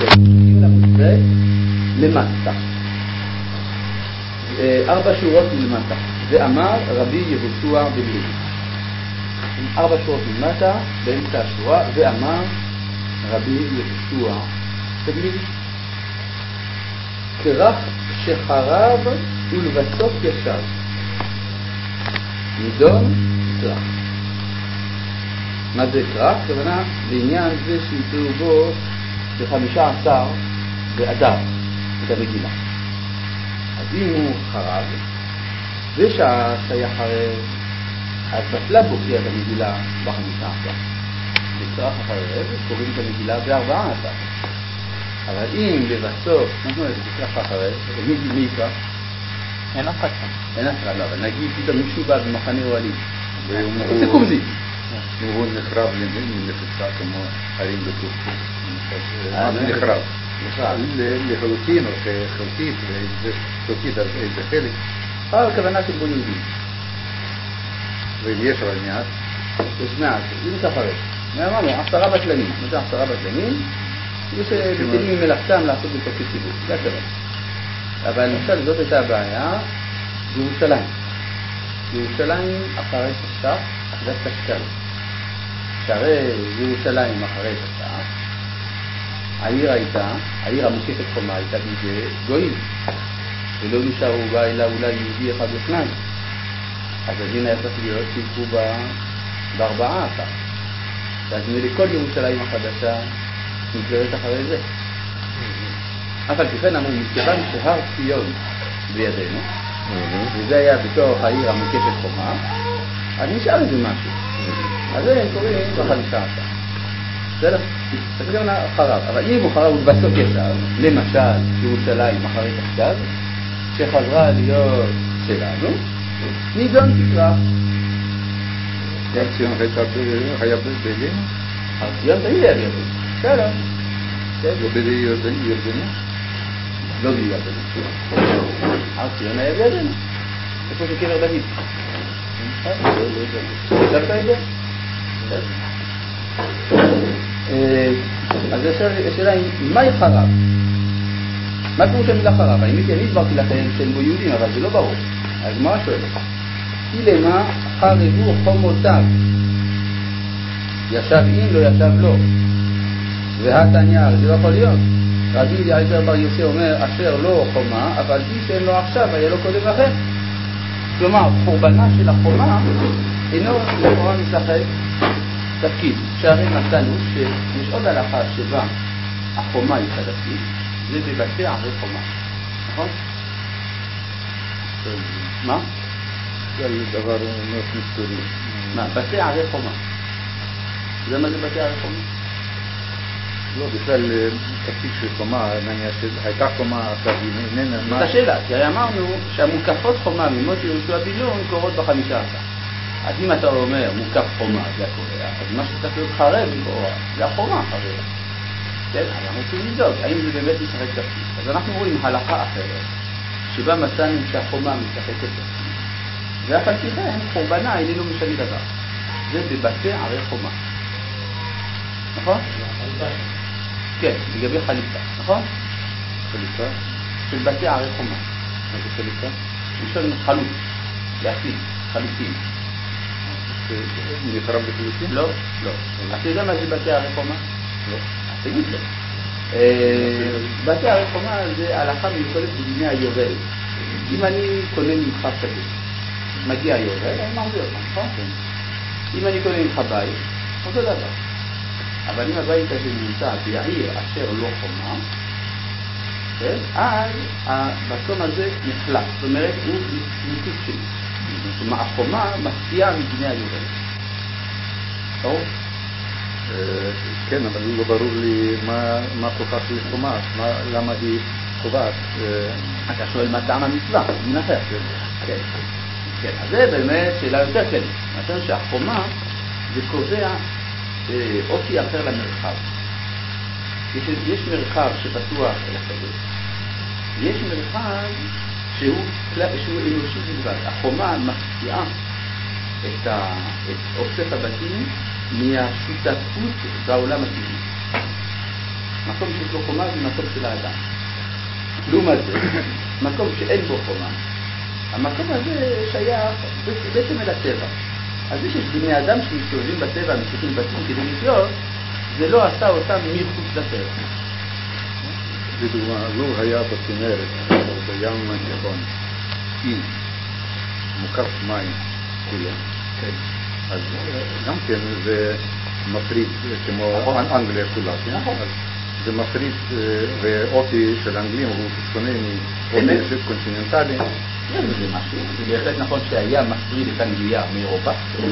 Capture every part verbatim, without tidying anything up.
שמגיעים למתווה למטה. ארבע שורות מלמטה. ואמר רבי יהושע בן לוי. ארבע שורות מלמטה, באמצע השורה, ואמר רבי יהושע בן לוי. כרך שחרב ולבסוף ישב. נידון כרך. מה זה כרך? כוונה לעניין זה שימצאו בו בחמישה עשר באדר את המגילה. אז אם הוא חרב ושעה שהיה חרב, אז בטלה בוקר את המגילה בחמישה עשר. בכרך החרב קוראים את המגילה בארבעה עשר. אבל אם לבסוף, מה זאת אומרת, בכרך החרב, מי יקרא? אין אף אחד שם. אין אף אחד, לא, אבל נגיד פתאום מישהו בא במחנה אוהלים. זה קומזי. הוא נחרב למלחצה כמו הרים בטורקיה. מה זה נחרב? לחלוטין או שחלקית, חלקית על איזה חלק. אבל הכוונה של בו יהודים. ואם יש אבל מעט? יש מעט, אם ככה רב. אמרנו, עשרה בטלנים. מה זה עשרה בטלנים? ושבטלים ממלאכתם לעשות בתוקף ציבור. זה הכוונה. אבל למשל זאת הייתה הבעיה בירושלים. בירושלים אחרי תש"ח, אחרי תש"ל. שהרי בירושלים אחרי תש"ח, העיר הייתה, העיר המוקפת חומה הייתה בידי גויים. ולא נשארו בה אלא אולי יהודי אחד או שניים. אז הדין היה צריך להיות שיקרו בה בארבעה עשר. אז מלכל ירושלים החדשה נגזרת אחרי זה. אבל כפן אמרו, מכיוון שהר ציון בידינו, וזה היה בתוך העיר המוקפת חומה, אז נשאר איזה משהו. אז זה הם קוראים בחמישה עשר. בסדר? זה גם חרב. אבל אם הוא חרב ובסוף ישר, למשל ירושלים אחרי תש"ל, שחזרה להיות שלנו, נידון תקרא. הר ציון היה בידינו? הר ציון זה יהיה בידינו. בסדר. לא בידי ירדנים? לא בידי ירדנים. הר ציון היה בידינו. איפה שקבר דוד. חשבת את זה? אז השאלה היא, מה יחרב? מה פירוש המילה חרב? האמת היא, אני הסברתי לכם שהם בו יהודים, אבל זה לא ברור. אז מה שואל? כי למה חרבו חומותיו? ישב אם, לא ישב לא. והתניא, זה לא יכול להיות. רבי אליעזר בר יוסי אומר, אשר לא חומה, אבל בי שאין לו עכשיו, היה לו קודם לכן. כלומר, חורבנה של החומה אינו לכאורה משחק תפקיד. שהרי מצאנו שיש עוד הלכה שבה החומה היא תפקיד, זה בבתי ערי חומה. נכון? מה? זה דבר מאוד מסתורי. מה? בתי ערי חומה. זה מה זה בתי ערי חומה? לא, בכלל תפקיד של חומה, נניח שהייתה חומה, עכשיו היא איננה... זאת השאלה, כי הרי אמרנו שהמוקפות חומה ממות יהושע בן נון קורות בחמישה עשר. אז אם אתה אומר מוקף חומה, זה הקורא, אז מה שצריך להיות חרב לכאורה, זה החומה חרב. כן, אז אנחנו צריכים לבדוק, האם זה באמת משחק תפקיד. אז אנחנו רואים הלכה אחרת, שבה מצאנו שהחומה משחקת תפקיד. ואף על פי כן, חורבנה איננו משנה דבר. זה בבתי ערי חומה. נכון? כן, לגבי חליפה, נכון? חליפה? של בתי ערי חומה. מה זה חליפה? ראשון חלוט, להחליף, חליפים. נחרב לחלוטין? לא, לא. אתה יודע מה זה בתי ערי חומה? לא. אז תגיד לי. בתי ערי חומה זה הלכה מיוחדת בדיני היובל. אם אני קונה ממך שדה, מגיע היובל, אני מרווה אותך, נכון? אם אני קונה ממך בית, אותו דבר. אבל אם הבית הזה נמצא בעיר אשר לא חומה, אז הבצום הזה נחלף. זאת אומרת, הוא ניתוק שלי. זאת אומרת, החומה מפתיעה מדיני היובל. ברור? כן, אבל לא ברור לי מה כוחה של חומה, למה היא קובעת. אתה שואל מה טעם המצווה, מן אחר. כן. כן, אז זה באמת שאלה יותר כללית. נתן שהחומה זה קובע אופי אחר למרחב. יש, יש מרחב שפתוח אל השדה. יש מרחב שהוא, שהוא אנושי בלבד. החומה מפתיעה את, ה, את אוסף הבתים מהשותפות בעולם הטבעי. מקום שיש לו חומה זה מקום של האדם. לעומת זה, מקום שאין בו חומה, המקום הזה שייך בעצם אל הטבע. אז זה שיש בני אדם שמסתובבים בטבע, מסתובבים בתים כדי לחיות, זה לא עשה אותם מחוץ לטבע. לדוגמה, לו היה בכנרת, או בים התיכון, אי, מוקף מים כולו, כן. אז גם כן זה מפריד כמו אנגליה כולה, כן? אז זה מפריד, ואופי של האנגלים הוא שונה מאופי של קונטיננטלי. יש בזה משהו, זה בהחלט נכון שהים מפריד את אנגליה מאירופה,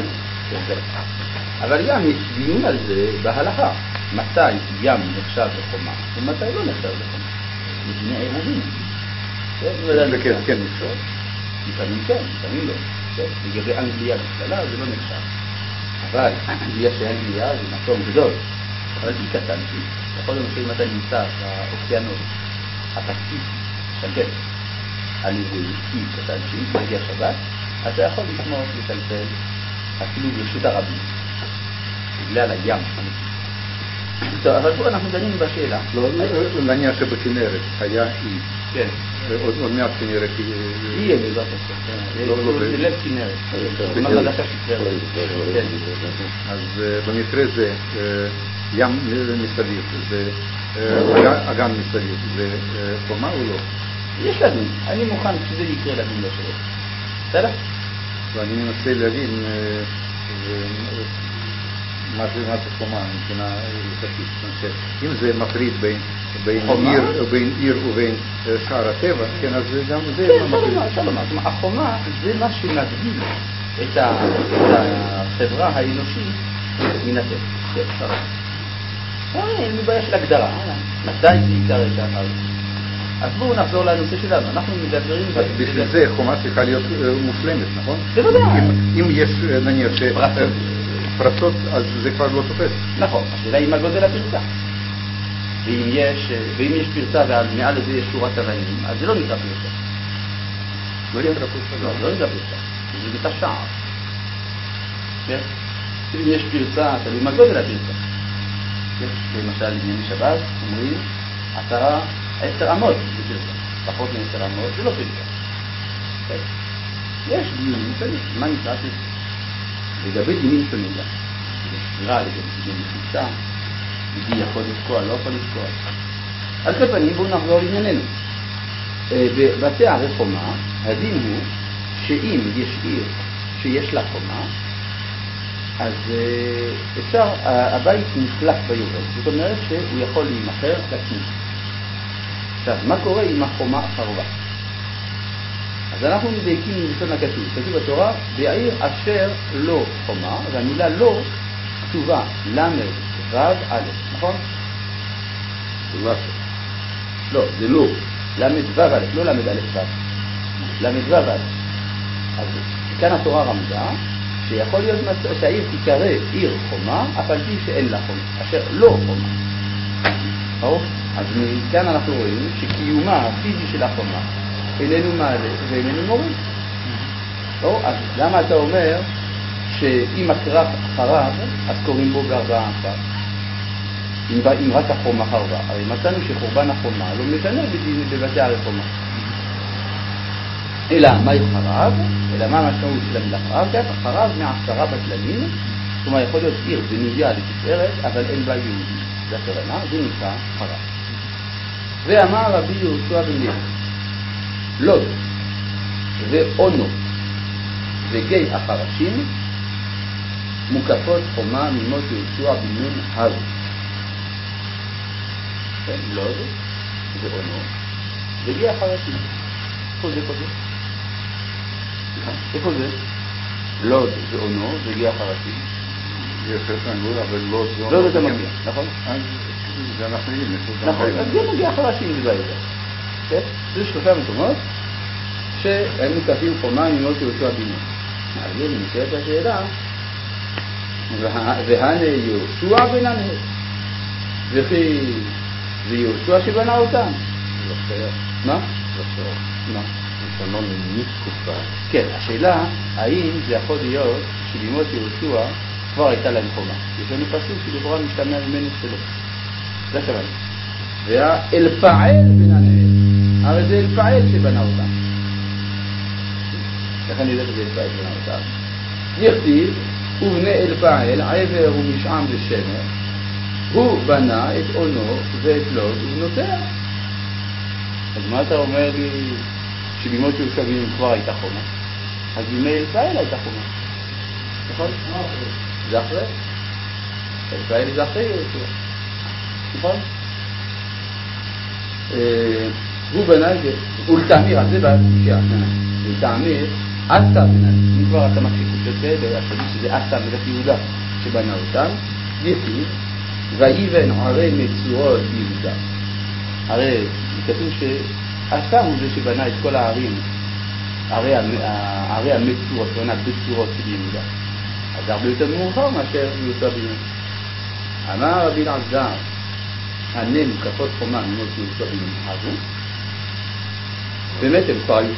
אבל גם יש דיון על זה בהלכה, מתי ים נחשב לחומה ומתי לא נחשב לחומה, לפני עירובים. כן, כן נחשב. לפעמים כן, לפעמים לא. לגבי אנגליה בכללה זה לא נחשב. אבל אנגליה שאנגליה זה מקום גדול, אבל היא קטנתי. יכול להיות שאם אתה נמצא באוקיינוס הפסיפי שקט על ידי אי קטנתי, מגיע שבת, אתה יכול לשמור לטלטל אפילו ברשות הרבים, בגלל הים אמיתי. טוב, אבל פה אנחנו דנים בשאלה. לא, נניח שבכנרת היה אי. כן. עוד מעט כנרת היא... אי בעזרת השם. זה לב כנרת. מה חדשה שכנרת. אז במקרה זה ים מסביב, זה אגן מסביב, זה חומה או לא? יש לדון. אני מוכן שזה יקרה לדון בשאלה. בסדר? ואני מנסה להבין מה זה חומה מבחינה הלכתית. אם זה מפריד בין עיר ובין שאר הטבע, כן, אז גם זה מפריד. כן, שלום, החומה זה מה שמבדיל את החברה האנושית מן הטבע. כן, שלום. אין לי בעיה של הגדרה. מתי זה יקרה ככה? אז בואו נחזור לנושא שלנו. אנחנו מדברים... בשביל זה חומה צריכה להיות מושלמת, נכון? זה לא דעה. אם יש, נניח, פרצות, אז זה כבר לא תופס. נכון, השאלה היא מה גודל הפרצה. ואם יש, ואם יש פרצה ומעל לזה יש שורת אבנים, אז זה לא נקרא פרצה. לא נקרא פרצה? לא, לא נקרא פרצה. זה בתא שער. כן? אם יש פרצה, תלוי מה גודל הפרצה. למשל, ענייני שבת, אומרים, עשרה, עשר אמות זה פרצה. פחות מעשר אמות זה לא פרצה. יש דיונים שונים, מה נקרא פרצה? לגבי דינים שונים גם. ספירה, לגבי דיני מחיצה, דידי יכול לתקוע, לא יכול לתקוע. על כל פנים, בואו נחזור לענייננו. בבתי הרחומה, הדין הוא שאם יש עיר שיש לה חומה, אז אפשר, הבית נחלק ביובל. זאת אומרת שהוא יכול להימכר לכניסה. עכשיו, מה קורה אם החומה חרבה? אז אנחנו מדייקים מלשון הכתוב. כתוב בתורה, בעיר אשר לא חומה, והמילה לא כתובה למד ו' א', נכון? לא, זה לא. למד ו' א', לא למד א' ו'. למד ו' א'. אז כאן התורה רמזה, שיכול להיות שהעיר תיקרא עיר חומה, אף על פי שאין לה חומה, אשר לא חומה. או? אז מכאן אנחנו רואים שקיומה הפיזי של החומה איננו מעלה ואיננו מוריד. או? אז למה אתה אומר שאם הקרב חרב, אז קוראים בו בארבעה עשר? אם, אם רק החומה חרבה. הרי מצאנו שחורבן החומה לא משנה בבתי הרחומה. אלא מה חרב? אלא מה המשמעות של המילה חרב? ככה חרב מעשרה בטלנים, כלומר יכול להיות עיר בנויה לתפארת, אבל אין בה יהודי. זה הכוונה, זה נקרא חרב. ואמר רבי יהושע בן לוי, לוד ואונו וגיא החרשים מוקפות חומה ממות יהושע בן נון הר. לוד ואונו וגיא החרשים. איפה זה כזה? איפה זה? לוד ואונו וגיא החרשים. יש לנו, אבל לוד ואונו. לוד אתה מגיע, נכון? זה אנחנו יודעים. נכון, אז גם מגיע החרשים זה בעיה. זה שלושה מקומות שהם מוקפים חומה ממות יהושע בן נון. אז זה נשאלת השאלה, והנה יהושע בנה וכי זה יהושע שבנה אותם? לא שייך. מה? לא שייך. מה? נתנו מתקופה. כן, השאלה האם זה יכול להיות שבימות יהושע כבר הייתה להם חומה. יש לנו פסוק שלכאורה משתמע ממנו שלא. זה הכוונה. והאלפעל בן הנהל, הרי זה אלפעל שבנה אותם. איך אני יודע שזה אלפעל שבנה אותם? יכתיב, ובני אלפעל, עבר ומשעם ושמר, הוא בנה את עונו ואת לוד ובנותיה. אז מה אתה אומר לי שבימות ירושלים כבר הייתה חומה? אז בימי אלפעל הייתה חומה. נכון? זה אחרי. אלפעל זה אחרי ירושלים. נכון? הוא בנה את זה. ולתאמיר, אז זה בשיעה. ולתאמיר, עשה בנה. אם כבר אתה מקשיב יותר, ואתה שזה עשה מלך יהודה שבנה אותם, יפיד, ויבן ערי מצורות ביהודה. הרי כתוב שעשה הוא זה שבנה את כל הערים, ערי המצורות, בנה בצורות ביהודה. אז הרבה יותר מאוחר מאשר יהודה ביהודה. אמר רבי אלעזר, הנה מוקפות חומה ממות יהודה ביהודה. באמת הם כבר היו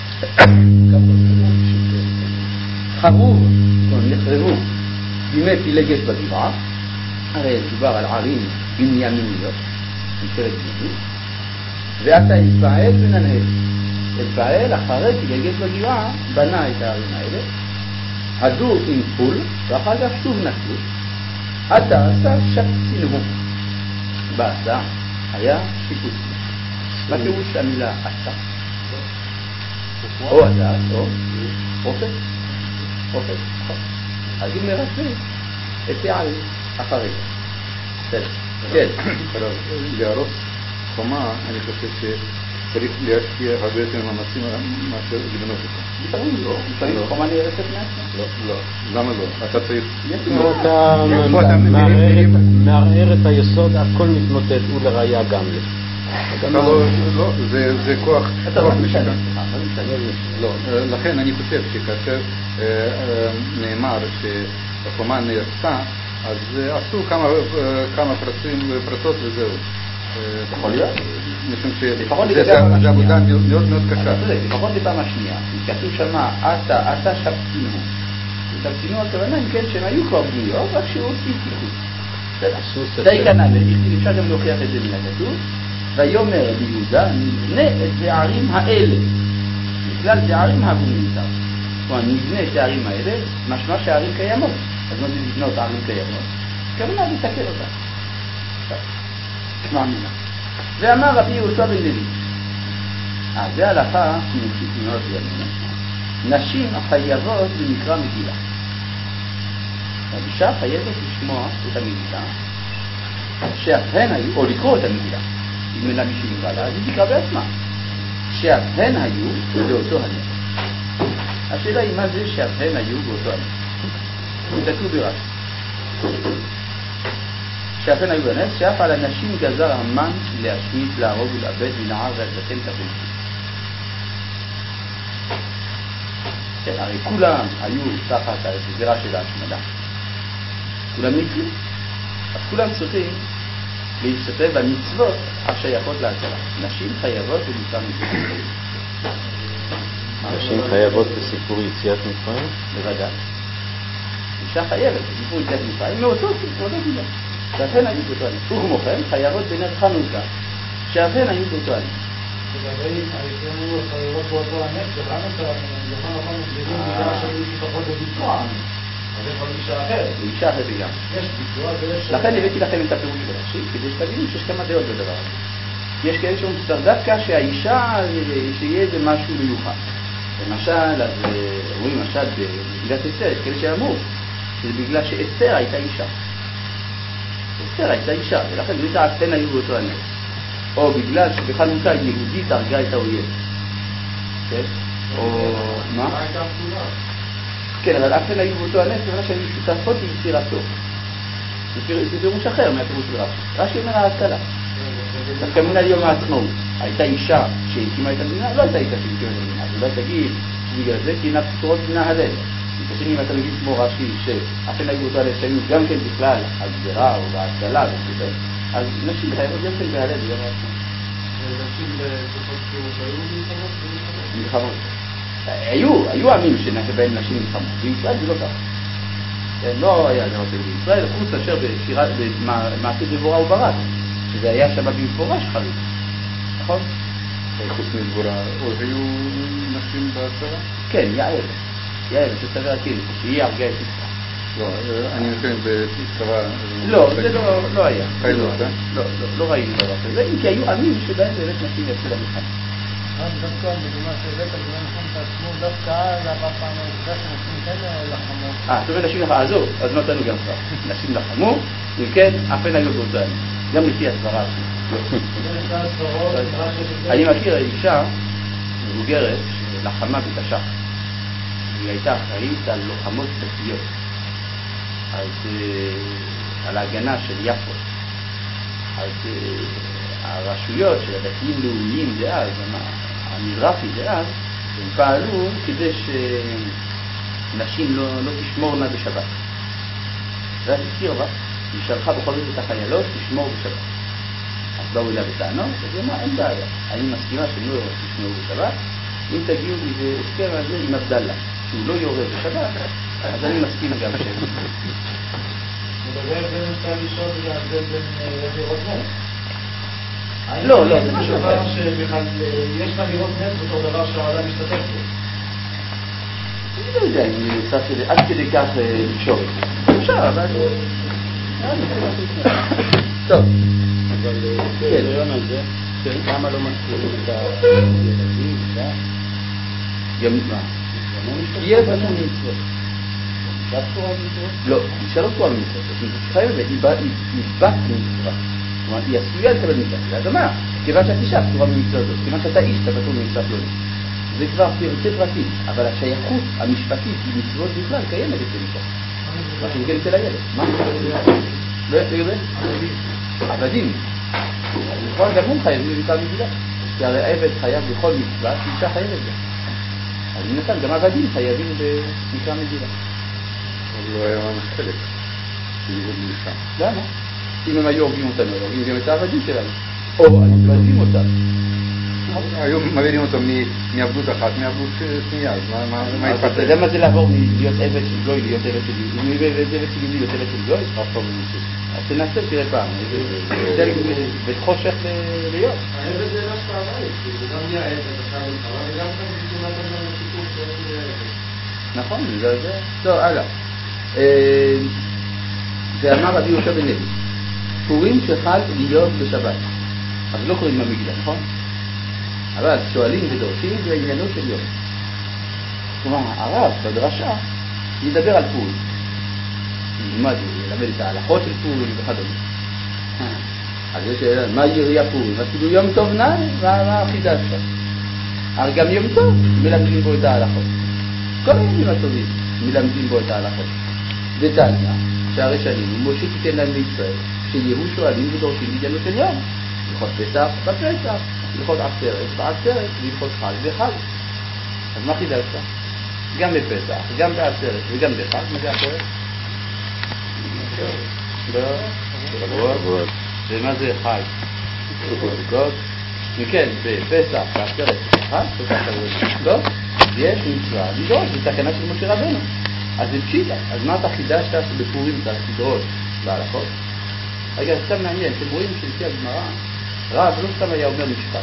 חרוב, נחרבו בימי פילגש בגבעה. הרי דובר על ערים בנימיניות, ממשלת בנימין, ועתה אלפעל בן הנהל. אלפעל אחרי פילגש בגבעה בנה את הערים האלה, הדור עם פול, ואחר כך שוב נקלו. עתה עשה שפצינהו. בעשה היה שיפוצים. מה פירוש המילה עשה? או עשה, או אופק. אופק, נכון. אז הוא מרצה את הערים אחרי. בסדר. כן. להרוס חומה, אני חושב שצריך להשקיע הרבה יותר מאמצים מאשר לבנות אותה. לפעמים לא. לפעמים חומה נהרסת מעצמה. לא, לא. למה לא? אתה צריך... אתה מערער את היסוד, הכל מתמוטט ולראיה גם לי. לא, זה כוח... אתה לא משנה. לא, לכן אני חושב שכאשר נאמר שהחומה נהרסה, אז עשו כמה פרצות וזהו. יכול להיות? משום שזה עבודה מאוד מאוד קשה. לפחות בפעם השנייה, כתוב שמה, עתה שפצינו. שפצינו הכוונה, אם כן, שהם היו כבר בנויות, רק שהוא הוסיף תיקון. די כנ"ל, אפשר גם להוכיח את זה מן הכתוב. ויאמר ביהודה, נבנה את הערים האלה. בכלל זה הערים הבנויות. כלומר, נבנה את הערים האלה, משמע שהערים קיימות. אז לא נבנות ערים קיימות. כוונה לתקן אותה. מאמינה. ואמר רבי יהושע בן לוי. אה, זה הלכה חינוכית מאוד ימינה. נשים חייבות במקרא מגילה. האישה חייבת לשמוע את המגילה, שאף הן היו, או לקרוא את המגילה. אם אין לה מישהו מבעלה, אז היא תקרא בעצמה. שאף הן היו באותו הנס. השאלה היא מה זה שאף הן היו באותו הנס. תסתכלו ברש"י. שאף הן היו בנס, שאף על הנשים גזר המן להשמיד, להרוג ולאבד מנער והזקן כבוד. כן, הרי כולם היו תחת הגזירה של ההשמדה. כולם ניצלו. אז כולם צריכים להשתתף במצוות השייכות להצלה. נשים חייבות במקרא מגילה. נשים חייבות בסיפור יציאת מצרים? בוודאי. אישה חייבת בסיפור יציאת מצרים מאותו גילה. שאף הן היו באותו הנס. וכמו כן חייבות בנר חנוכה, שאף הן היו באותו הנס. לגבי הישראלים היו חייבות באותו הנס, בחנוכה, בכל נכון מסבירים בגלל שהיו שותפות בביצוע. אז יש עוד אישה אחרת. אישה אחרת גם. יש ביצוע ויש... לכן הבאתי לכם את הפירוש ברש"י, כדי שתבינו שיש כמה דעות בדבר הזה. יש כאלה שאומרים דווקא שהאישה, שיהיה איזה משהו מיוחד. למשל, אז רואים למשל במגילת אסתר, יש כאלה שאמרו, שזה בגלל שאסתר הייתה אישה. אסתר הייתה אישה, ולכן זה אף הן היו באותו הנס. או בגלל שבחנוכה יהודית הרגה את האויב. כן? או... מה? כן, אבל אף הן היו באותו הנס, בגלל שהיו שותפות ביצירתו. זה פירוש אחר מהפירוש ברש"י. רש"י אומר ההצלה. דווקא מן על יום העצמאות. הייתה אישה שהקימה את המדינה, לא הייתה אישה שהקימה את המדינה. אז אולי תגיד שבגלל זה כי אינה פתורות מן ההלל. כשאני אם אתה מבין כמו רש"י שאף הן היו באותו הנס שהיו גם כן בכלל הגזרה או בהצלה וכו', אז נשים חייבות גם כן בהלל ביום העצמאות. נשים בתקופות שהיו מלחמות? מלחמות. היו, היו עמים שבהם נשים מלחמות. בישראל זה לא ככה. לא היה דבר כזה בישראל, חוץ אשר במעשה דבורה וברק, זה היה שבת במפורש חלוק, נכון? חוץ מדבורה, עוד היו נשים בצבא? כן, יעל, יעל, שצבא הכיל, שהיא הרגה את יצחק. לא, אני מתכוון בצבא... לא, זה לא היה. חיילות, אה? לא, לא ראינו דבר כזה, כי היו עמים שבהם באמת נשים יצאו למלחמה. דווקא בדוגמה שהבאת, אני לא נכון את עצמו, דווקא אז הפעם העובדה שנשים כאלה לחמו. אה, זאת אומרת נשים לחמו, אז זהו, אז נתנו גם כבר. נשים לחמו, וכן, אף אין היו באותו עמים. גם לפי הסברה. אני מכיר אישה מבוגרת שלחמה בתש"ח. היא הייתה אחראית על לוחמות דתיות. אז על ההגנה של יפו. אז הרשויות של הדתיים לאומיים דאז, המזרחי דאז, הם פעלו כדי שנשים לא, לא תשמורנה בשבת. ואז היא סירבה, היא שלחה בכל זאת את החיילות לשמור בשבת. אז באו אליה בטענות, אז היא אמרה, אין בעיה, אני מסכימה שהם לא תשמרו בשבת, אם תגיעו איזה הסכם הזה עם עבדאללה, שהוא לא יורה בשבת, אז אני מסכים גם שהם. מדבר בין אפשר לשאול ולהבדל בין לראות נס. לא, לא, זה משהו אחר. יש מה לראות נס בתור דבר שהעולם משתתף בו. אני לא יודע אם אני צריך עד כדי כך לקשור את זה. אפשר, אבל... טוב. אבל בהיריון הזה, למה לא מזכירים את הילדים? גם מה? יהיה בתור מצוות. אישה פטורה מצוות? לא, אישה לא פטורה מצוות. היא חייבת, היא בת מצווה. כלומר, היא עשויה לקבל מצווה. זה אדמה. כיוון שאת אישה פטורה ממצווה הזאת. כיוון שאתה איש, אתה פטור ממצווה פלונית. זה כבר פרטי פרטים. אבל השייכות המשפטית למצוות בכלל קיימת אצל אישה. מה שמגיע אצל הילד. מה? לא יודע? עבדים. נכון, גם הם חייבים לביקר מגילה. כי הרי עבד חייב בכל מצווה, שאישה חייבת גם. אז מן הסתם, גם עבדים חייבים במקרא מגילה. אבל לא היה ממש חלק. בניגוד לאישה. למה? אם הם היו הורגים אותנו, הורגים גם את העבדים שלנו. או מבזים אותם. היו מעבירים אותו מעבדות אחת, מעבדות שנייה, אז מה התפתח? אתה יודע מה זה לעבור מלהיות עבד של גוי, להיות עבד של יהודי? אם הוא עבד של יהודי, להיות עבד של גוי? אף פעם לא נמצא. אז תנסה, תראה פעם. זה בית חושך להיות. העבד זה לא שאתה הבית, זה גם נהיה עבד אחר מלחמה, וגם כאן זה כמעט גם לסיפור של עבד. נכון, זה זה. טוב, הלאה. זה אמר רבי יהושע בן לוי. פורים שחל להיות בשבת. אז לא קוראים במגילה, נכון? אבל שואלים ודורשים לעניינו של יום. כלומר, הרב בדרשה ידבר על פורים. ילמד, ילמד את ההלכות של פורים וכדומה. אז יש שאלה, מה יריע פורים? אז כאילו יום טוב נאי, מה החידה שלך? הרי גם יום טוב מלמדים בו את ההלכות. כל הימים הטובים מלמדים בו את ההלכות. דתניא, שהרי שנים, משה תיתן להם לישראל, שיהיו שואלים ודורשים לעניינו של יום. הלכות פסח בפסח, הלכות עצרת בעצרת, והלכות חג בחג. אז מה חידשת? גם בפסח, גם בעצרת וגם בחג, מה זה אחרת? שבועות. ומה זה חג? סוכות. וכן, בפסח, בעצרת ובחג, טוב, יש מצווה לדרוש, זה תקנה של משה רבנו. אז זה פשיטה. אז מה אתה חידשת שבפורים אתה תדרוש בהלכות? רגע, סתם מעניין, אתם רואים שלפי הגמרא, רב לא סתם היה אומר משפט.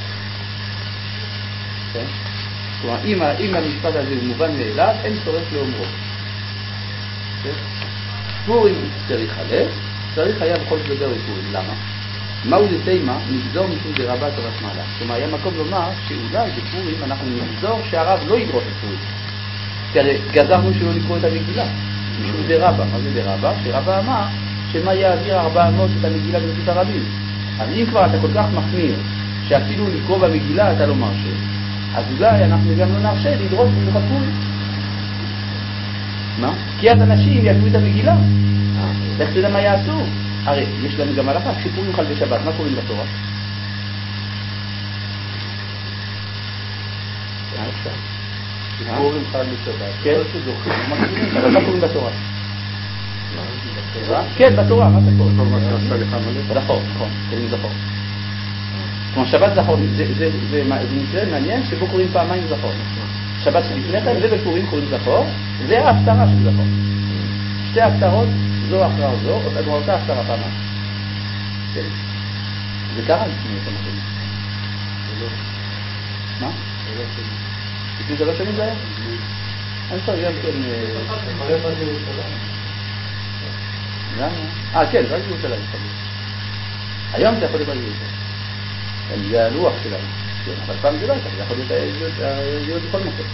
כן? כלומר, אם, אם המשפט הזה הוא מובן מאליו, אין צורך לאומרו. כן? פורים צריך עליה, צריך היה בכל לדבר בפורים. למה? מהו דתימה? נגזור משום דרבה תורת מעלה. כלומר, היה מקום לומר שאולי בפורים אנחנו נגזור שהרב לא ידרוש את פורים. כי הרי גזרנו שלא לקרוא את המגילה. משום דרבה. מה זה דרבה? שרבה אמר שמה יעביר ארבע אמות את המגילה ברשות הרבים. אז אם כבר אתה כל כך מחמיר שאפילו לקרוא במגילה אתה לא מרשה, אז אולי אנחנו גם לא נרשה לדרוש במיוחד פורים. מה? כי אז אנשים יביאו את המגילה. איך תדע מה יעשו? הרי יש לנו גם הלכה, כשפורים חל בשבת, מה קוראים בתורה? פורים חל בשבת. כן? אבל מה קוראים בתורה? כן, בתורה, מה זה קורא? כל מה שעשה לך מלא? זכור, נכון, קוראים זכור. כמו שבת זכור, זה מקרה מעניין שבו קוראים פעמיים זכור. שבת שלפני כן ובפורים קוראים זכור, זה ההפטרה של זכור. שתי הפטרות, זו אחר זו, אותה הפטרה פעמיים. זה קרה לפני כמה שנים. מה? לפני שלוש שנים זה היה? אני חושב גם כן... למה? אה, כן, רק בירושלים. היום זה יכול להיות רק בירושלים. זה הלוח שלנו. אבל פעם זה לא הייתה, זה יכול להיות בכל מקום.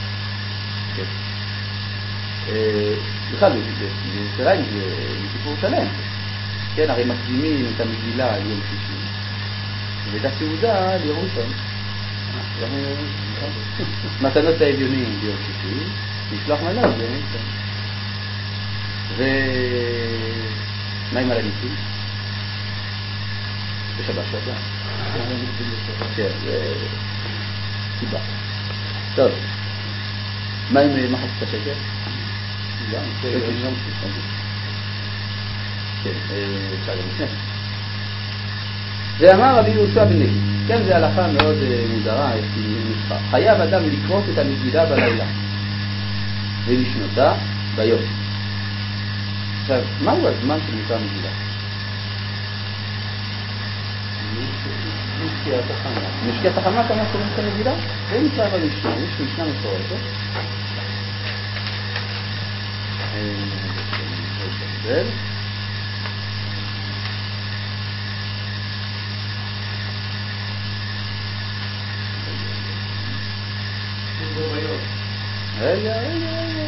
בכלל, בירושלים זה סיפור שלם. כן, הרי מקדימים את המגילה על יום שישי. ואת הסעודה ליום ראשון. מתנות האביונים ביום שישי, משלוח מנות ביום ראשון. ומה עם הלניסים? בשבת שבת. כן, זה סיבה. טוב, מה עם מחצית השקל? גם, כן, אפשר גם לפני. ואמר רבי יהושע בן לוי, כן, זה הלכה מאוד מוזרה, חייב אדם לקרוא את המגילה בלילה ולשנותה ביום. עכשיו, מהו הזמן של מקרא המגילה? משקיעת החמה. משקיעת החמה, כמה קוראים את המגילה? זה נקרא במשנה, יש משנה מפורשת. זה רגע, רגע, רגע.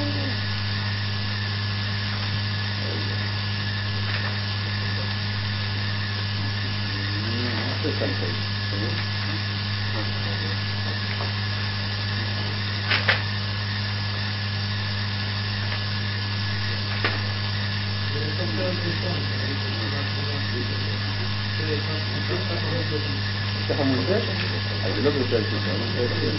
זה סמכות. ככה מוזר? אז זה לא בוצע את זה.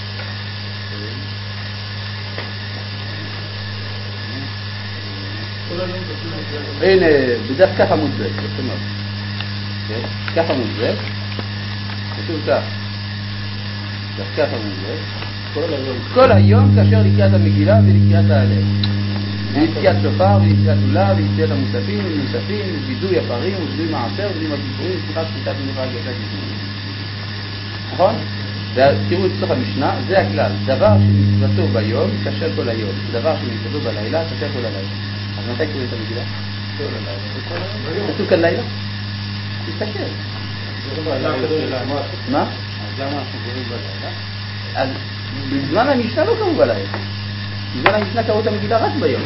הנה, בדרך ככה מוזר, יפה מאוד. ככה מוזר, כתוב כך. בדרך ככה מוזר. כל היום כאשר לקריאת המגילה ולקריאת ההלל. ולקריאת שופר ולקריאת עולה ולקריאת המוספים ולמוספים ווידוי הפרים ווידוי מעשר ווידוי הכיפורים וסליחת שחיטת מנוחה הגשת כיפורים. נכון? ותראו את סוף המשנה, זה הכלל. דבר שמצוותו ביום קשר כל היום, דבר שמצוותו בלילה קשר כל הלילה. אז מתי קוראים את המגילה? כל הלילה. כתוב כאן לילה? תסתכל. מה? אז למה אנחנו קוראים בלילה? אז בזמן המשנה לא קראו בלילה. בזמן המשנה קראו את המגילה רק ביום.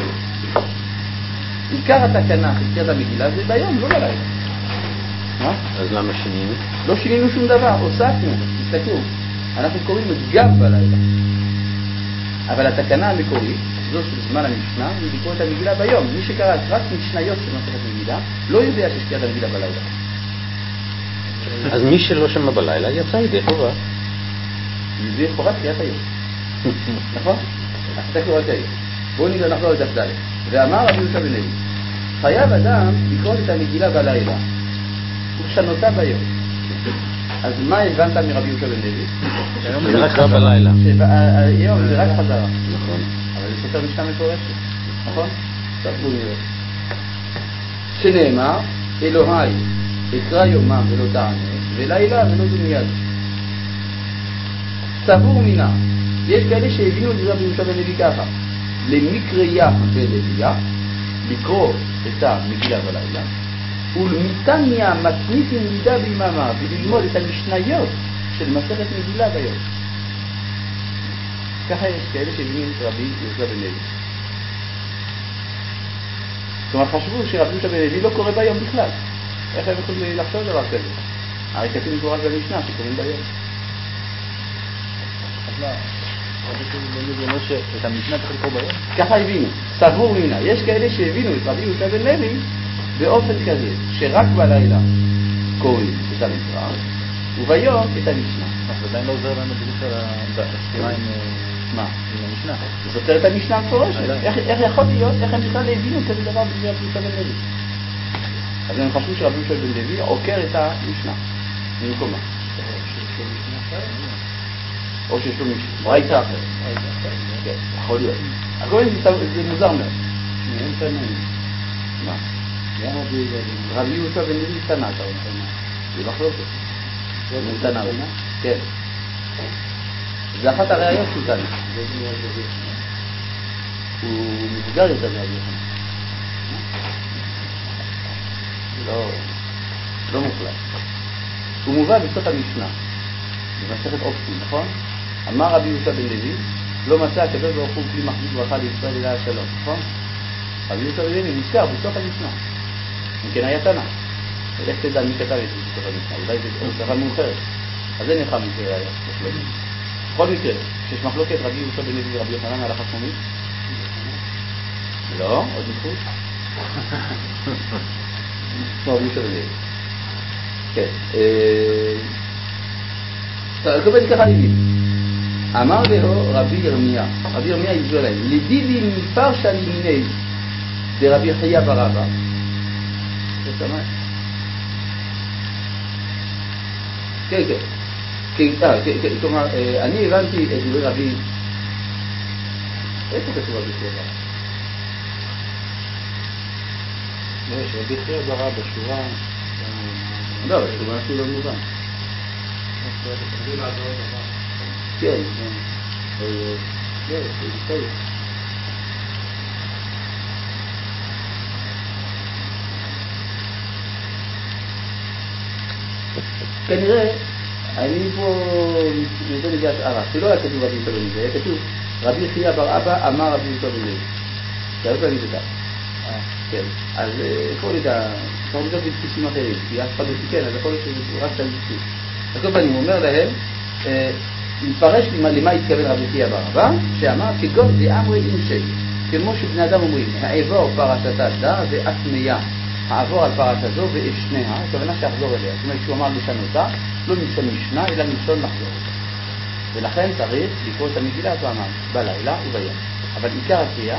עיקר התקנה של קריאת המגילה זה ביום, לא בלילה. מה? אז למה שינינו? לא שינינו שום דבר, הוספנו, תסתכלו. אנחנו קוראים גם בלילה. אבל התקנה המקורית, זו של זמן המשנה, היא לקרוא את המגילה ביום. מי שקרא רק משניות של מסכת מגילה, לא יודע שיש קריאת המגילה בלילה. אז מי שלא שמע בלילה יצא ידי חובה. ידי חובה קריאת היום. נכון? אז תסתכלו רק היום. בואו נחזור לדף ד'. ואמר רבי יהושע בן לוי, חייב אדם לקרוא את המגילה בלילה ושנותה ביום. אז מה הבנת מרבי יהושע בן לוי? זה רק רב בלילה. היום זה רק חזרה. נכון. אבל זה סותר משנה מפורשת. נכון? טוב, בואו נראה. שנאמר, אלוהי אקרא יומם ולא תענה, ולילה ולא דומיד. סבור מינה. יש כאלה שהבינו את זה רבי יהושע בן לוי ככה. למקריה ולליה, לקרוא את המגילה בלילה, ולמיתניה מתנית עם לידה ביממה, וללמוד את המשניות של מסכת מגילה ביום. ככה יש כאלה שהבינו את רבי יהושע בן לוי. זאת אומרת, חשבו שרבי יהושע בן לוי לא קורא ביום בכלל. איך הם יכולים לחשוב דבר כזה? הרי כתוב מפורש במשנה שקוראים ביום. אז מה? רבי יהושע בן לוי אומר שאת המשנה צריך לקרוא ביום? ככה הבינו, סבור מינה. יש כאלה שהבינו את רבי יהושע בן לוי באופן כזה, שרק בלילה קוראים את המקרא, וביום את המשנה. אז עדיין לא עוזר לנו בדיוק על הסתימה עם... מה? עם המשנה. זה סותר את המשנה המפורשת. איך יכול להיות, איך הם בכלל הבינו כזה דבר בגלל רבי יהושע בן לוי? אז הם חשבו שרבי יהושע בן לוי עוקר את המשנה ממקומה. או שיש לו משנה, ברייתא אחרת. כן, יכול להיות. הכל זה מוזר מאוד. הם תנאים. מה? גם רבי רבי יהושע בן לוי תנא, אתה אומר. זה מחלוקת. מותנה. כן. זה אחת הראיות שהוא תנא. הוא מבוגר יותר מרבי יוחנן. לא, לא מוחלט. הוא מובא בסוף המשנה, במסכת עוקצין, נכון? אמר רבי יהושע בן לוי, לא מצא הקדוש ברוך הוא כלי מחזיק ברכה לישראל אלא השלום, נכון? רבי יהושע בן לוי נזכר בסוף המשנה. אם כן היה תנא. ולך תדע מי כתב את זה בסוף המשנה, אולי זה שפה מאוחרת. אז זה נחם מזה ראיה. בכל מקרה, כשיש מחלוקת רבי יהושע בן לוי ורבי יוחנן על החכמית? לא, עוד ניחוש. רבי יהושע בן לוי. כן. כל פעם ככה נגיד. אמר לו רבי ירמיה, רבי ירמיה יסביר להם, לדידי מפרשה לימיני דרבי חייא בר אבא. זה שמע? כן, כן. כלומר, אני הבנתי את דברי רבי, איפה כתוב רבי חייא בר אבא? יש רבי חייא בר אבא בשורה, לא, בשורה שהוא לא מובן. כן, כן. כנראה, אני פה נותן לי השערה, שלא היה כתוב רבי יהושע בן לוי, היה כתוב רבי חייא בר אבא אמר רבי יהושע בן לוי. זה לא להגיד את זה. כן, אז יכול להיות, אפשר לבדוק בדפוסים אחרים, כי אף אחד לא תיקן, אז יכול להיות שזה רק תלדפוס. אז כל פעמים הוא אומר להם, מפרש למה התכוון רבי חייא בר אבא, שאמר כגון דאמרי אינשי, כמו שבני אדם אומרים, העבור פרשתה דה ואטמיה, העבור על פרשה זו ואשניה, הכוונה שיחזור אליה. זאת אומרת, כשהוא אמר לשנותה, לא מלשון משנה, אלא מלשון לחזור. ולכן צריך לקרוא את המגילה פעמיים, בלילה וביום. אבל עיקר הקריאה,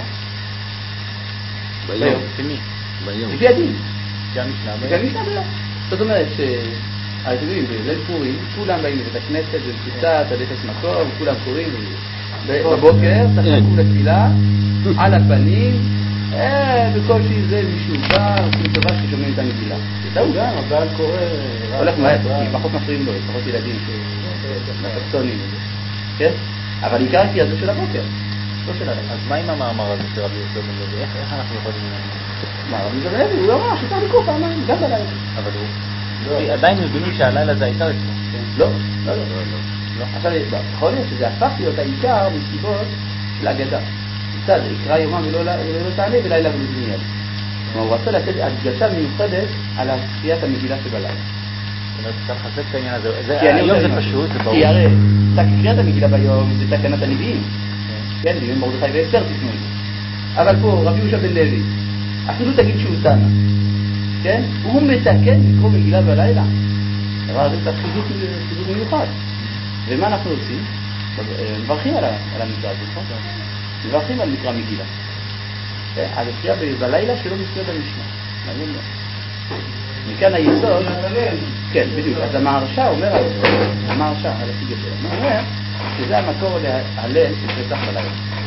ביום. לפי ביום. לפי הדין. לפי המשנה לפי המשנה ביום. זאת אומרת שאתם יודעים, בליל פורים, כולם באים לבית הכנסת, במחיצת, עד אפס מקום, כולם קוראים, בבוקר, תחכו לתפילה, על הפנים, בקושי זה מישהו בא, עושים טובה ששומעים את המגילה. זה טעות. גם, הבעל קורא... הולך מהר, כי פחות מפריעים לו, פחות ילדים מהפקטונים. כן? אבל עיקר הקריאה זה של הבוקר, לא של הלילה. אז מה עם המאמר הזה של רבי יהושע בן לוי? איך אנחנו יכולים... מה, רבי יהושע בן לוי? הוא אמר שצריך לקרוא פעמיים, גם בלילה. אבל הוא... עדיין מבינים שהלילה זה העיקר אצלו. לא, לא, לא. עכשיו, יכול להיות שזה הפך להיות העיקר מסיבות של אגדה. מצד, יקרא יומם ולא תענה ולילה ולא תניאל. כלומר, הוא רצה לתת הדגשה מיוחדת על קריאת המגילה שבלילה. זאת אומרת, צריך לחזק את העניין הזה. היום זה פשוט, זה ברור. כי הרי, קריאת המגילה ביום זה תקנת הנביאים. כן, ביום מרדכי ואסתר תשמעו את זה. אבל פה, רבי יהושע בן לוי, אפילו תגיד שהוא תנא, כן? הוא מתקן לקרוא מגילה בלילה. אבל זה קצת חיזוק מיוחד. ומה אנחנו עושים? מברכים על המקרא הזה, נכון? מברכים על מקרא מגילה. על הקריאה בלילה שלא מופיע במשנה. מעניין מאוד. מכאן היסוד... כן, בדיוק. אז המהרש"א אומר על זה, המהרש"א, על הסיגה שלו, הוא אומר שזה המקור להלל של פסח בלילה.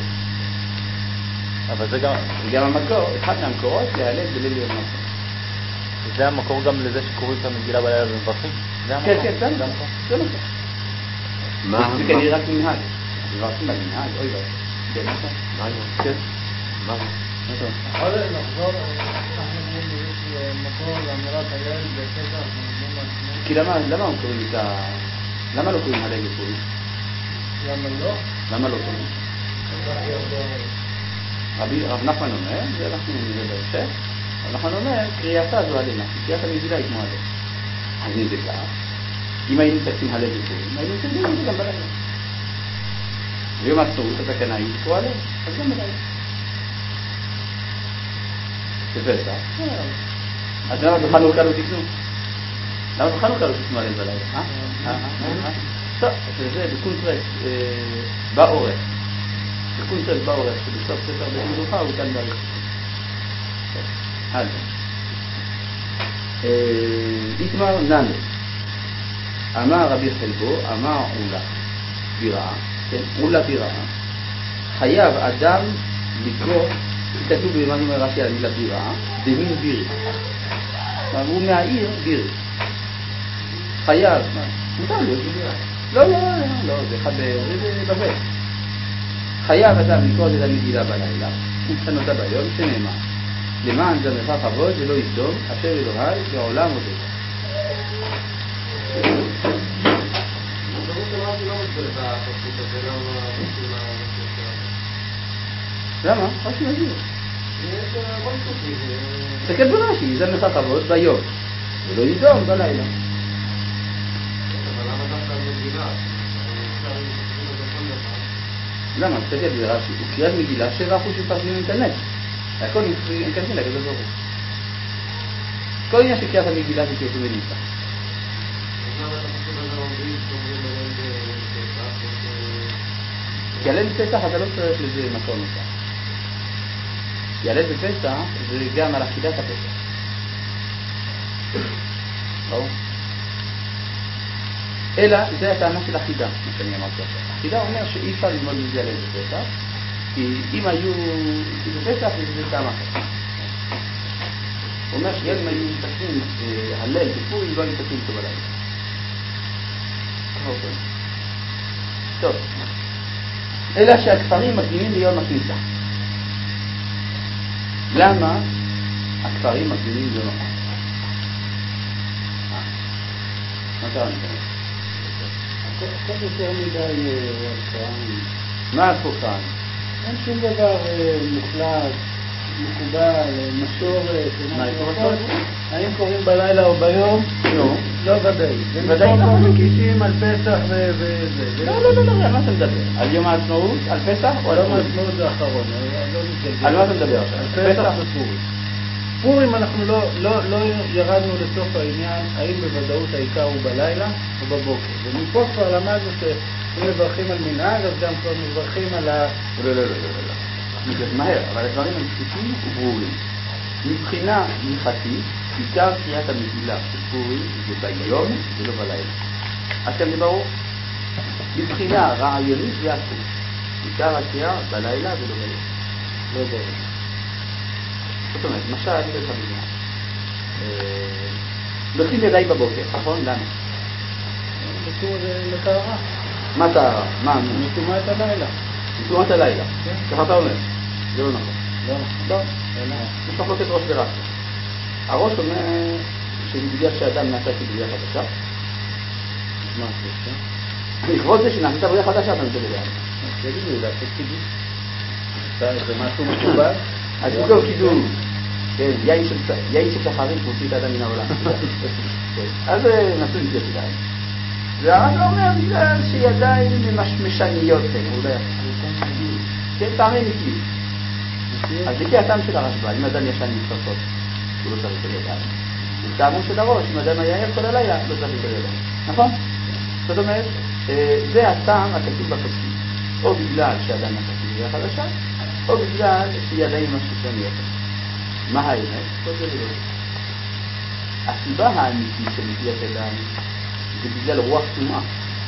אבל זה גם... וגם המקור, אחד מהמקורות להלל בליל יום נוסף. זה המקור גם לזה שקוראים את המגילה בלילה ומברכים? כן, כן, זה המקור. זה המקור. זה כנראה רק מנהג. מברכים על מנהג, אוי ואי. כן, נכון. מה זה? כן. מה זה? נכון. יכול לחזור, אנחנו אומרים מקור לאמירת הלל בפסח, כי למה, למה הם קוראים את ה... למה לא קוראים הלל בפורים? למה לא? למה לא קוראים? רבי, רב נחמן אומר, זה אנחנו נראה בהמשך, רב נחמן אומר, קריאתה זו הלנה, קריאת המגילה היא כמו הלל. אז אם זה כך, אם היינו תקצים הלל בפורים, היינו תקצים את זה גם בלילה. ויום העצמאות, התקנה היא לקרוא הלל, אז גם בלילה. בפסח. אז למה בחנוכה לא תקנו? למה בחנוכה לא תקנו עליהם בלילה? אה? אה? אה? טוב, זה בקונטרס באורך. בקונטרס באורך, שבסוף ספר בית מלוכה הוא כאן באורך. הלאה. איתמר ננו. אמר רבי חלבו, אמר עולה ביראה, כן? עולה ביראה. חייב אדם לקרוא, כתוב במה אומר רש"י על מילה ביראה, דמין בירי. הוא מהעיר בירי. חייב, מותר להיות בגלל. לא, לא, לא, לא, זה אחד, זה בבית. חייב אדם לקרוא את המגילה בלילה, ושן אותה ביום, שנאמר. למען זמרך כבוד ולא יסדום, אשר אלוהי בעולם עודד. למה? רק נגיד. תסתכל ברש"י, זמרך כבוד ביום, ולא יסדום בלילה. אבל למה דווקא מגילה? למה? תסתכל ברש"י, הוא קריאת מגילה שבע אחוז שמפרסמים אינטרנט. הכל נכנסים לקדוש ברוך הוא. כל עניין של קריאת המגילה זה פרסום ונמצא. כי הלל בפסח אתה לא צריך לזה מקום נוסף. כי הלל בפסח זה גם על אכילת הפסח. ברור? אלא זה הטענה של אחידה, מה שאני אמרתי עכשיו. אחידה אומר שאי אפשר ללמוד מזה הלל בפסח, כי אם היו בפסח זה טעם אחר. הוא אומר שאם היו מתקנים הלל בפורים לא היו מתקנים אותו בלילה. טוב. אלא שהכפרים מקדימים ליום הכניסה. למה הכפרים מקדימים ליום הכניסה? מה קרה מכאן? הכל יותר מדי כפרים. מה הכפרים? אין שום דבר מוחלט, מקובל, מסורת. מה, יש מסורת? האם קוראים בלילה או ביום? לא. לא ודאי. ודאי ומפה לא. פה מקישים על פסח וזה. לא, לא, לא, לא, על מה אתה מדבר? על יום העצמאות? על פסח או על יום פורים? העצמאות זה האחרון. על מה אתה מדבר עכשיו? על פסח ופורים. פורים אנחנו לא, לא, לא ירדנו לסוף העניין, האם בוודאות העיקר הוא בלילה או בבוקר. ומפה כבר למדנו שאם מברכים על מנהג, אז גם כבר מברכים על ה... לא, לא, לא, לא, לא. זה מהר, אבל הדברים הם פשוטים וברורים. מבחינה הלכתית, עיקר קריאת המגילה של פורים זה ביום ולא בלילה. עד כאן זה ברור? מבחינה רעיונית זה הפוך. עיקר הקריאה בלילה ולא ביום. לא ברור. זאת אומרת, למשל, אני אגיד לך בגלל. לוקחים ידיים בבוקר, נכון? למה? בטור זה לטהרה. מה טהרה? מה? מטומאת הלילה. מטומאת הלילה. ככה אתה אומר. זה לא נכון. לא. לא. יש מחלוקת ראש ורש. הראש אומר שזה בגלל שאדם נעשה כבריאה חדשה. מה זה? לכבוד זה שנעשית בריאה חדשה, אתה נמצא בגלל. תגידו, לעשות קידוש. זה משהו מקובל? אז הוא גם קידוש. כן, יין של שחרים מוציא את האדם מן העולם. אז נעשו עם זה ידיים. והרב אומר בגלל שידיים משניות כאלה, הוא לא יכול. כן, טעמי נקיות. אז לפי הטעם של הרשב"א, אם אדם ישן מצטרפות, הוא לא צריך את הידיים. טעמו של הראש, אם אדם היה ער כל הלילה, לא צריך את הידיים. נכון? זאת אומרת, זה הטעם הכתוב בפסוק. או בגלל שאדם נעשה כבריאה חדשה, או בגלל שידיים משניות. מה האמת? כל זה ולא זה. הסיבה האמיתית של נטיית ידיים זה בגלל רוח תנועה.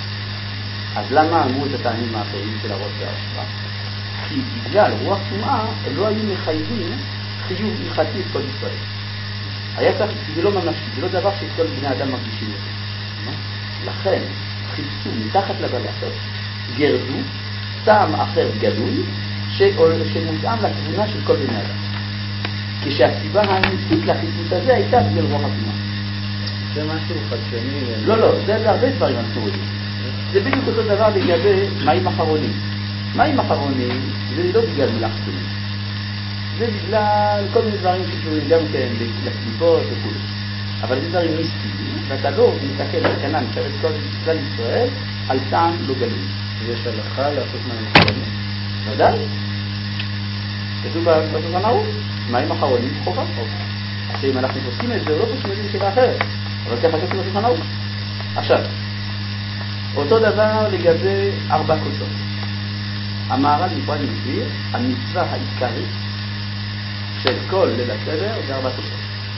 אז למה אמרו את הטעמים האחרים של הראש והרשב"א? כי בגלל רוח תנועה הם לא היו מחייבים חיוב הלכתי את כל ישראל. היה צריך, זה לא ממשי, זה לא דבר שכל בני אדם מרגישים אותו. לכן חיפשו מתחת לבלטות, גרדו טעם אחר גלוי שמותאם לתבונה של כל בני אדם. כשהסיבה האמיתית לחיפוש הזה הייתה בגלל רוח התנועה. זה משהו חדשני. לא, לא, זה הרבה דברים אנחנו רואים. זה בדיוק אותו דבר לגבי מים אחרונים. מים אחרונים זה לא בגלל מלאך תנועה. זה בגלל כל מיני דברים שקשורים גם כן לקליפות וכו'. אבל זה דברים מיסטיים, ואתה לא מתקל בסכנה משרת כל כלל ישראל על טעם לא גלוי. יש הלכה לעשות מים אחרונים? ודאי. כתוב בשולחן ערוך, מים אחרונים חובה. אז אם אנחנו פוסקים את זה, או לא פוסקים את זה בשאלה אחרת. אבל ככה כתוב בשולחן ערוך. עכשיו, אותו דבר לגבי ארבע כוסות. המהר"ל נפרד מסביר, המצווה העיקרית של כל ליל הסדר זה ארבע כוסות.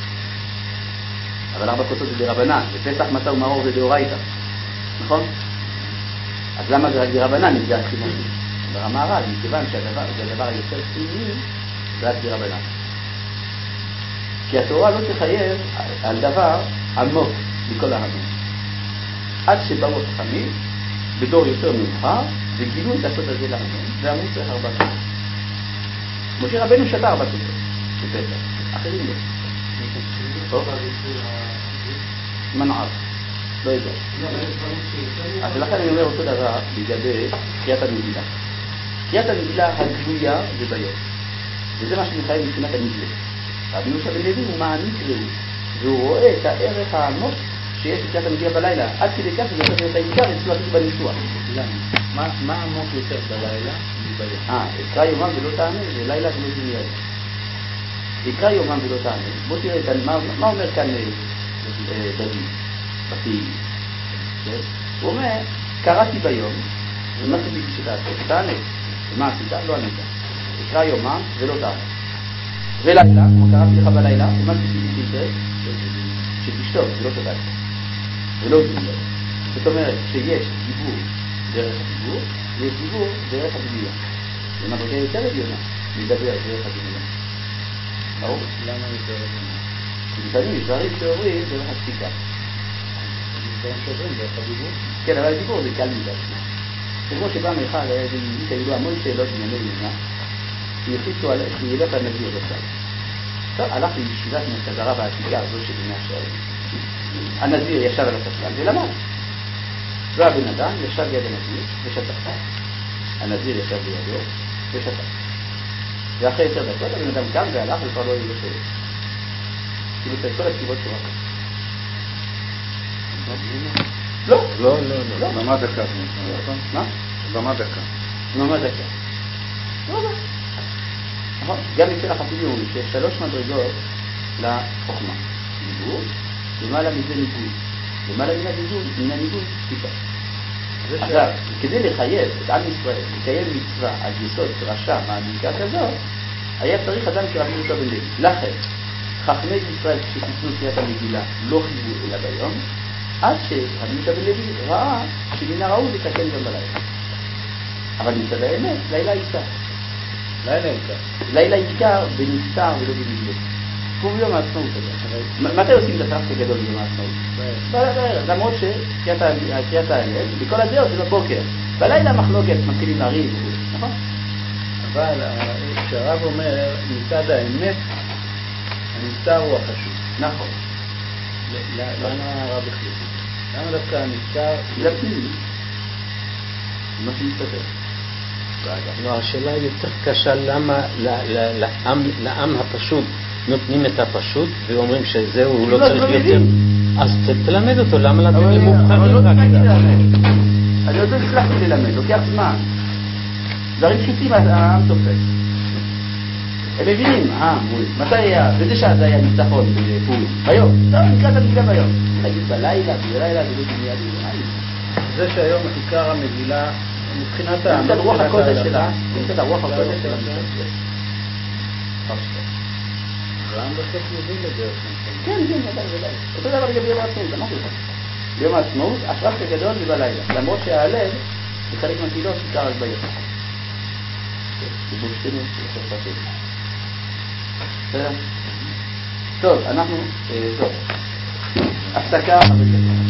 אבל ארבע כוסות זה דרבנן, בפסח מצה ומרור זה דאורייתא. נכון? אז למה זה רק דרבנן אם זה החימוש? אבל המהר"ל, מכיוון שהדבר זה הדבר היותר חיוני, זה רק דרבנן. כי התורה לא תחייב על דבר עמוק מכל ההמון. עד שבאו החכמים, בדור יותר מאוחר, וגילו את הסוד הזה לעמם, ואמרו צריך ארבע סודות. משה רבנו שתה ארבע סודות, בפסח, אחרים לא. טוב? מנער, לא יודע. אז לכן אני אומר אותו דבר לגבי קריאת המגילה. קריאת המגילה הגלויה זה ביום. וזה מה שמחייב מבחינת הנגלה. רבי יהושע בן לוי הוא מעמיק ראוי, והוא רואה את הערך העמוק שיש בקריאת המגילה בלילה, עד כדי כך שזה הופך להיות העיקר אצלו אפילו בניסוח. מה עמוק יותר בלילה מביום? אה, אקרא יומם ולא תענה, זה לילה ולא דמיין. אקרא יומם ולא תענה. בוא תראה כאן, מה אומר כאן דוד בתהילים? הוא אומר, קראתי ביום, ומה ציפיתי שתעשה? תענה. ומה עשית? לא ענית. אקרא יומם ולא תענה. ולילה, כמו קראתי לך בלילה, ומה ציפיתי שתעשה? שתשתוק ולא תדעת. ולא דמיין. זאת אומרת שיש דיבור דרך הדיבור, ויש דיבור דרך הדמיון. זה מדרגה יותר עליונה, לדבר דרך הדמיון. ברור? למה יותר עליונה? לפעמים יש דברים שעוברים דרך השתיקה. דברים שעוברים דרך הדיבור? כן, אבל הדיבור זה קל מדי. כמו שבא מאחד, היה איזה יהודי שהיו המון שאלות בענייני אמונה, שהחליטו שהוא ילך לנביא בסל. טוב, הלך לישיבת מרכז הרב העתיקה הזו של ימי השואלים. הנביא ישב על הספסל ולמד. והבן אדם ישב ליד הנביא ושתק. הנביא ישב לידו ושתק. ואחרי עשר דקות הבן אדם קם והלך וכבר לא היו לו שאלות. כאילו את כל התשובות שהוא רק. לא. לא, לא, לא. במה דקה. מה? במה דקה. במה דקה. לא, לא. נכון. גם אצל החסידים אומרים שיש שלוש מדרגות לחוכמה. דיבור, למעלה מזה ניגון. למעלה מן הניגון, מן הניגון, שתיקה. עכשיו, כדי לחייב את עם ישראל, לקיים מצווה על יסוד דרשה מעמיקה כזאת, היה צריך אדם כרבי יהושע בן לוי. לכן, חכמי ישראל כשתיתנו קריאת המגילה לא חייבו אלא ביום, עד שרבי יהושע בן לוי ראה שמן הראוי לתקן גם בלילה. אבל מצד האמת, לילה עיקר. לילה עיקר. לילה עיקר בנסתר ולא בנגלה. כמו ביום העצמאות הזה. מתי עושים את הפרק הגדול ביום העצמאות? בערב. למרות שקריאת ההלל, בכל הדעות זה בבוקר. בלילה מחלוקת מתחילים להריב, נכון? אבל כשהרב אומר, מצד האמת, הנסתר הוא החשוב. נכון. למה הרב החליט? למה דווקא הנסתר? זה פנימי. מה שמסתבר. לא, השאלה היא יותר קשה, למה לעם הפשוט נותנים את הפשוט ואומרים שזהו, הוא לא צריך יותר. אז תלמד אותו, למה לתת למובחרים רק זה? אני עוד לא הצלחתי ללמד, לוקח זמן. דברים פשוטים העם תופס. הם מבינים, העם, מתי היה, וזה שזה היה ניצחון בפורים, ביום, לא, נקרא את המגילה ביום. נגיד בלילה, בלילה, ולא במידי, מה אני? זה שהיום עיקר המגילה, מבחינת העם, נמצא רוח הקודש שלה, נמצא רוח הקודש שלה. העם בסוף מוביל לדרך. כן, כן, ודאי, ודאי. אותו דבר לגבי יום העצמאות, אמרתי לך. ביום העצמאות, הפרק הגדול זה בלילה. למרות שההלל, בחלק מהתפילות, עיקר רק ביום. ובושתנו, בסוף השני. בסדר? טוב, אנחנו, טוב. הפסקה, אבל